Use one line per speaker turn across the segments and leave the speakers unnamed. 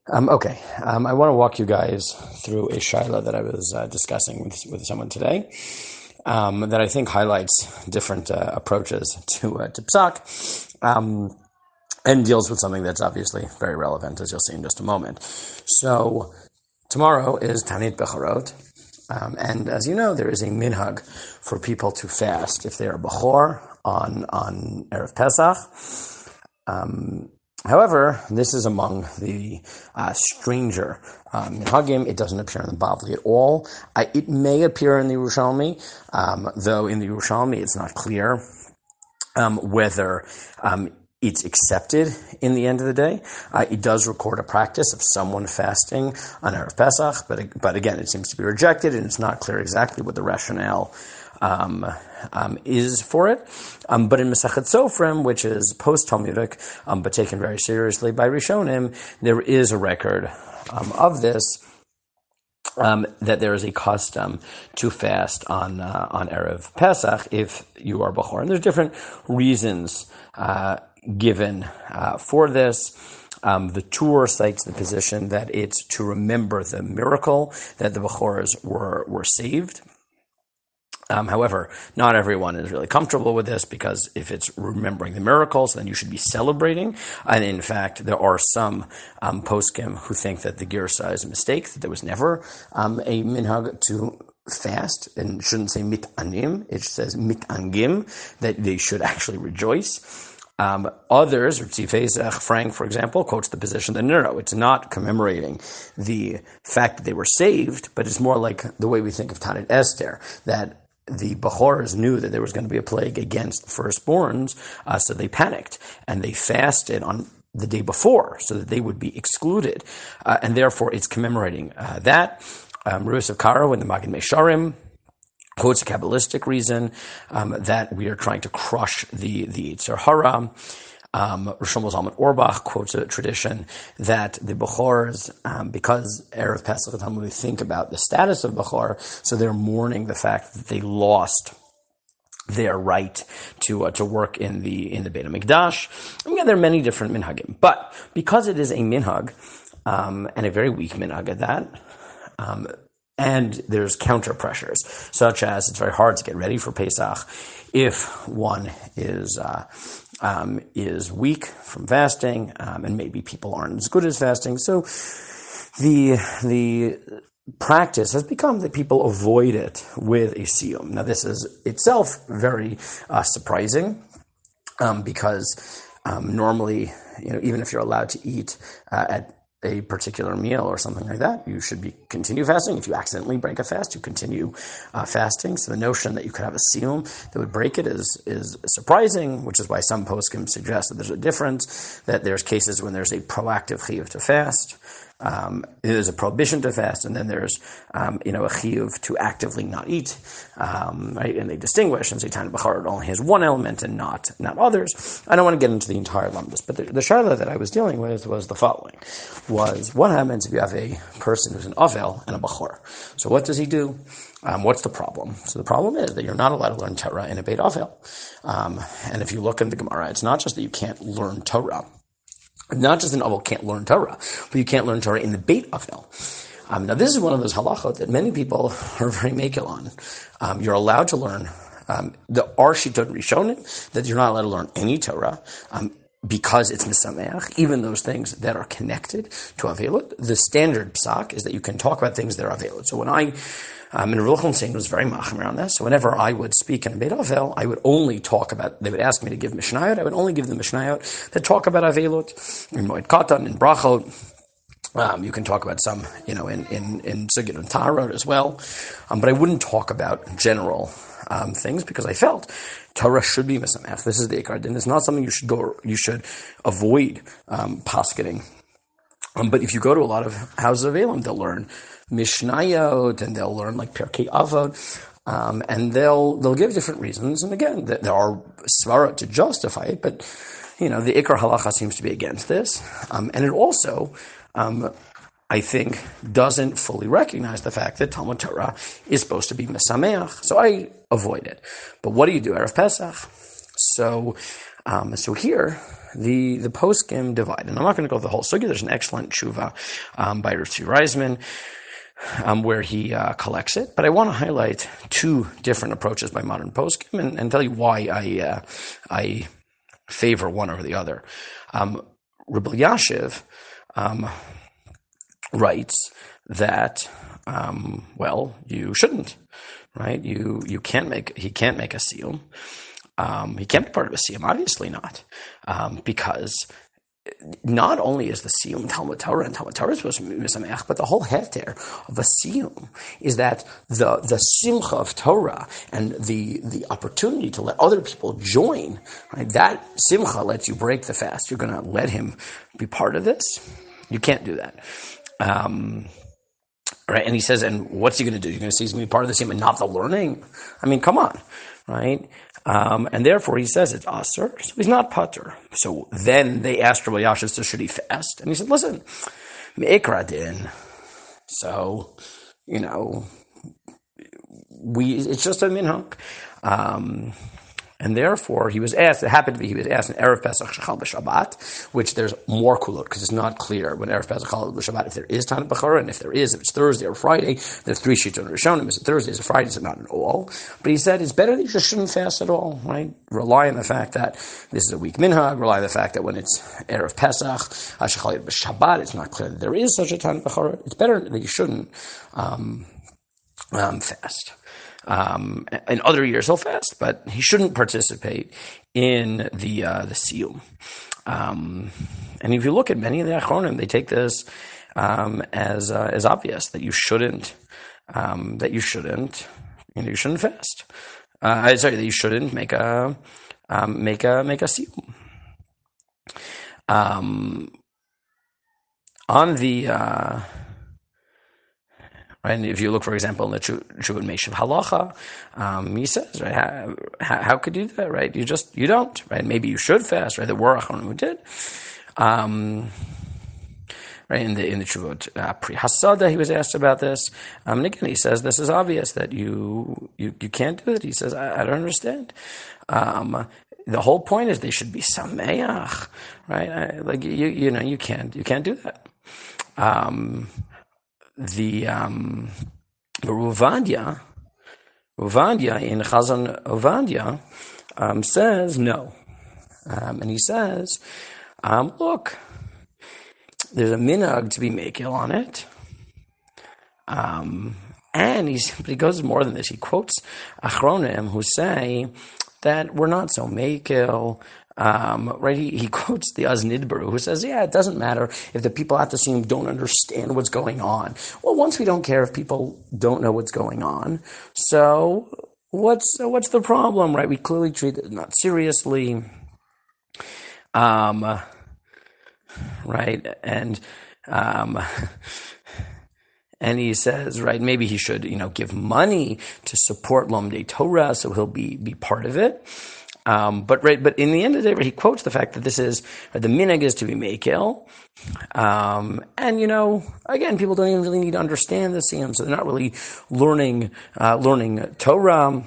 I want to walk you guys through a shaila that I was discussing with someone today that I think highlights different approaches to psak and deals with something that's obviously very relevant, as you'll see in just a moment. So tomorrow is Tanit Becharot, and as you know, there is a minhag for people to fast if they are Bechor on Erev Pesach. However, this is among the stranger minhagim. It doesn't appear in the Bavli at all. It may appear in the Yerushalmi, though in the Yerushalmi it's not clear whether it's accepted in the end of the day. It does record a practice of someone fasting on Erev Pesach, but again, it seems to be rejected, and it's not clear exactly what the rationale is for it. But in Masechet Sofrim, which is post-Talmudic, but taken very seriously by Rishonim, there is a record of this, that there is a custom to fast on Erev Pesach if you are Bechor. And there's different reasons given for this. The Tur cites the position that it's to remember the miracle that the Bechoras were saved. However, not everyone is really comfortable with this, because if it's remembering the miracles, then you should be celebrating. And in fact, there are some poskim who think that the Girsa is a mistake, that there was never a minhag to fast, and shouldn't say mitanim, it says mitangim, that they should actually rejoice. Others, Tzifei Frank, for example, quotes the position that no, it's not commemorating the fact that they were saved, but it's more like the way we think of Tanit Esther, that the Bechoras knew that there was going to be a plague against firstborns, so they panicked, and they fasted on the day before so that they would be excluded, and therefore it's commemorating that. Ruis of Karo in the Magid Mesharim quotes a Kabbalistic reason that we are trying to crush the Yetzer Hara. Rosh Zalman Auerbach quotes a tradition that the Bechors, because Erev Pesach Talmud, we think about the status of Bechor, so they're mourning the fact that they lost their right to work in the Beit HaMikdash. And again, there are many different minhagim, but because it is a minhag, and a very weak minhag at that, and there's counter pressures, such as it's very hard to get ready for Pesach if one is weak from fasting, and maybe people aren't as good as fasting. So the practice has become that people avoid it with a siyum. Now, this is itself very surprising, because normally, even if you're allowed to eat at a particular meal or something like that, you should continue fasting. If you accidentally break a fast, you continue fasting. So the notion that you could have a siyum that would break it is surprising, which is why some poskim suggest that there's a difference, that there's cases when there's a proactive chiyuv to fast, there's a prohibition to fast, and then there's a chiyuv to actively not eat, right? And they distinguish and say Tanit Becharot only has one element and not others. I don't want to get into the entire lumdus, but the shaila that I was dealing with was the following: was what happens if you have a person who's an avel and a bechor? So what does he do? What's the problem? So the problem is that you're not allowed to learn Torah in a Beit Avel. And if you look in the Gemara, it's not just that you can't learn Torah. Not just an Avel can't learn Torah, but you can't learn Torah in the Beit Avel. Now, this is one of those halachot that many people are very makil on. You're allowed to learn the Arshitot Rishonim, that you're not allowed to learn any Torah, because it's misameach, even those things that are connected to Avelut. The standard psak is that you can talk about things that are Avelut. So when and Rav Yochanan was very machmir on this. So whenever I would speak in a Beit Avel, I would only talk about, they would ask me to give Mishnayot, I would only give the Mishnayot that talk about Avelut, in Moed Katan, in Brachot. You can talk about some, in Sugit and Tarot as well. But I wouldn't talk about general things, because I felt Torah should be misamech. This is the Ikar Din. It's not something you should avoid posketing. But if you go to a lot of houses of Elam, they'll learn Mishnayot, and they'll learn like Pirkei Avot, and they'll give different reasons. And again, there are svara to justify it, but the Ikar Halacha seems to be against this, and it also, I think, doesn't fully recognize the fact that Talmud Torah is supposed to be mesameach. So I avoid it. But what do you do Erev Pesach? So here, the poskim divide, and I'm not going to go through the whole sugya. There's an excellent tshuva by Rav Tzvi Reisman where he collects it, but I want to highlight two different approaches by modern poskim and tell you why I favor one over the other. Reb Elyashiv writes that you shouldn't, right? He can't make a siyum. He can't be part of a siyum, obviously not, because not only is the siyum Talmud Torah, and Talmud Torah is supposed to be misameach, but the whole heter of a siyum is that the simcha of Torah and the opportunity to let other people join, right? That simcha lets you break the fast. You're going to let him be part of this. You can't do that. Right? And he says, and what's he going to do? You're going to say he's going to be part of the siyum and not the learning? I mean, come on, right? And therefore he says it's aser, so he's not pater. So then they asked Rabbi Elyashiv, so should he fast? And he said, listen, me'ikra din. So, it's just a minhag. And therefore, he was asked, he was asked in Erev Pesach Shechal B'Shabbat, which there's more kulot, because it's not clear when Erev Pesach Shechal B'Shabbat, if there is Tanit B'chara, and if it's Thursday or Friday, there's three sheets on Rishonim, is it Thursday, is it Friday, is it not at all? But he said, it's better that you just shouldn't fast at all, right? Rely on the fact that this is a weak minhag, rely on the fact that when it's Erev Pesach, Shechal B'Shabbat, it's not clear that there is such a Tanit B'chara. It's better that you shouldn't fast. In other years he'll fast, but he shouldn't participate in the siyum. And if you look at many of the achronim, they take this as obvious that you shouldn't fast. You shouldn't make a siyum. On the right, and if you look, for example, in the Chuvah Meishav Halacha, he says, right, how could you do that, right? You don't, right? Maybe you should fast, right? There were Achronim who did. Right, in the Chuvot Pri Hasada, he was asked about this. And again, he says, this is obvious that you can't do it. He says, I don't understand. The whole point is they should be sameach, right? You can't do that. The Ruvadia in Chazon Ovadia says no, and he says, look, there's a minhag to be makil on it, and he goes more than this. He quotes Achronim who say that we're not so makil. Right, he quotes the Aznidbaru, who says, it doesn't matter if the people at the siyum don't understand what's going on. Well, once we don't care if people don't know what's going on, so what's the problem, right? We clearly treat it not seriously, right, and he says, right, maybe he should, give money to support Lomdei Torah, so he'll be part of it. But in the end of the day, he quotes the fact that this is the minhag is to be mekel, and again, people don't even really need to understand the siyum, so they're not really learning Torah.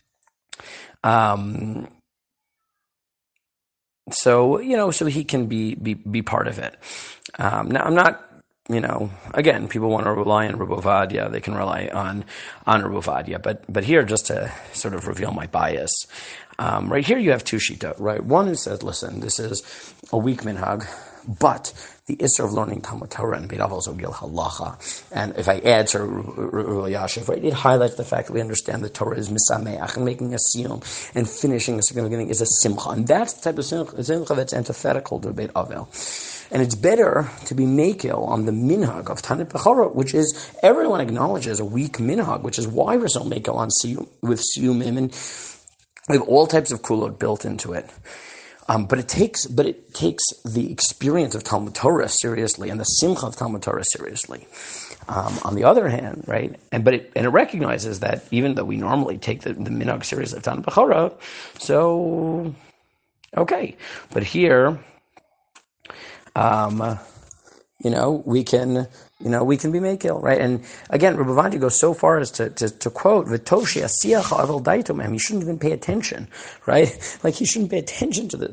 So he can be part of it. Now I'm not. Again, people want to rely on Reb Ovadia. They can rely on Reb Ovadia, but here, just to sort of reveal my bias. Right here you have two shita, right? One is says, listen, this is a weak minhag, but the Isser of learning Talmud Torah and Beit Avos Ogil Halacha. And if I add to Reb Elyashiv, right, it highlights the fact that we understand that Torah is misameach, and making a siyum and finishing a significant thing is a simcha. And that's the type of simcha that's antithetical to Beit Avel. And it's better to be makil on the minhag of Tanit B'chara, which is, everyone acknowledges a weak minhag, which is why we're so makil on siyum, with siyumim, and we have all types of kulot built into it. But it takes the experience of Talmud Torah seriously and the simcha of Talmud Torah seriously. On the other hand, right, and it recognizes that even though we normally take the minhag seriously of Tanit B'chara, so okay, but here, we can be makil, right? And again, Rabbi Vanti goes so far as to quote, "V'toshi asiyach avel daitom." He shouldn't even pay attention, right? Like he shouldn't pay attention to the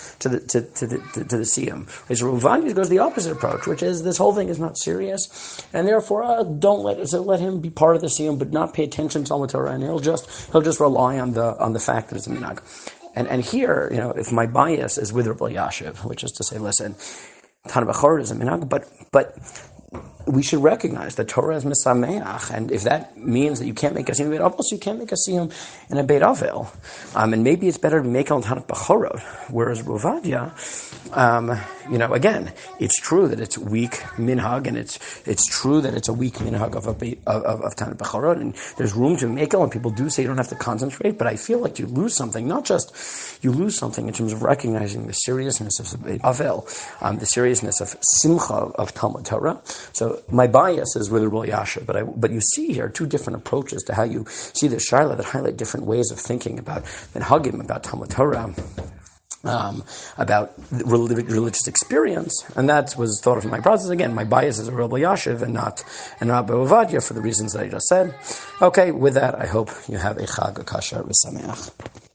siyum. So Rabbi Vanti goes the opposite approach, which is this whole thing is not serious, and therefore don't let him be part of the siyum, but not pay attention to Talmud Torah, and he'll just rely on the fact that it's a minhag. And here, if my bias is with Rabbi Yashiv, which is to say, listen, Tana B'chorot is a minhag, but we should recognize that Torah is misameach, and if that means that you can't make a siyum in Beit Avos, you can't make a siyum in a Beit Avel, and maybe it's better to make on Tana B'chorot. Whereas Rovadia, again, it's true that it's weak minhag, and it's true that it's a weak minhag of Tana B'chorot, and there's room to make it. And people do say you don't have to concentrate, but I feel like you lose something. Not just you lose something in terms of recognizing the seriousness of Beit Avel, the seriousness of simcha of Talmud Torah. So my bias is with Rabbi Yasha, but you see here two different approaches to how you see the shaila that highlight different ways of thinking about minhagim, about Talmud Torah, about religious experience, and that was thought of in my process. Again, my bias is Rabbi Yashiv and not Rabbi Ovadia for the reasons that I just said. Okay, with that, I hope you have a Chag Kasher V'Sameach.